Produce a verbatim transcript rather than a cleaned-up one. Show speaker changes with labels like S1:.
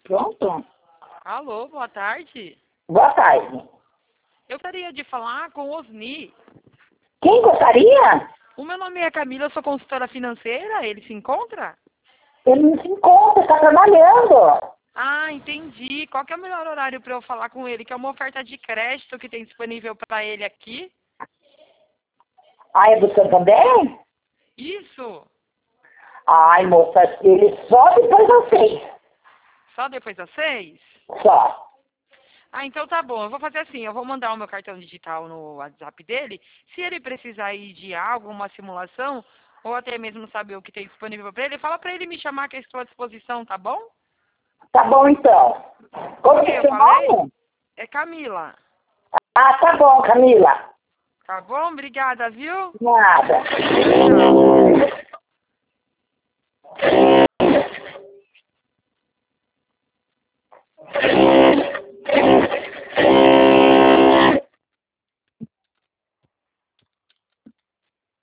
S1: Pronto?
S2: Alô, boa tarde.
S1: Boa tarde.
S2: Eu gostaria de falar com o Osni.
S1: Quem gostaria?
S2: O meu nome é Camila, eu sou consultora financeira. Ele se encontra?
S1: Ele não se encontra, está trabalhando.
S2: Ah, entendi. Qual que é o melhor horário para eu falar com ele? Que é uma oferta de crédito que tem disponível para ele aqui.
S1: Ah, é do Santander?
S2: Isso.
S1: Ai, moça, ele só depois das seis.
S2: Só depois das seis?
S1: Só.
S2: Ah, então tá bom. Eu vou fazer assim, eu vou mandar o meu cartão digital no WhatsApp dele. Se ele precisar aí de algo, uma simulação, ou até mesmo saber o que tem disponível para ele, fala para ele me chamar que eu estou à disposição, tá bom?
S1: Tá bom, então. Como que
S2: Ok,
S1: é
S2: eu
S1: seu
S2: falei?
S1: nome?
S2: É Camila.
S1: Ah, tá bom, Camila.
S2: Tá bom? Obrigada, viu?
S1: Nada.
S2: Tchau, tchau.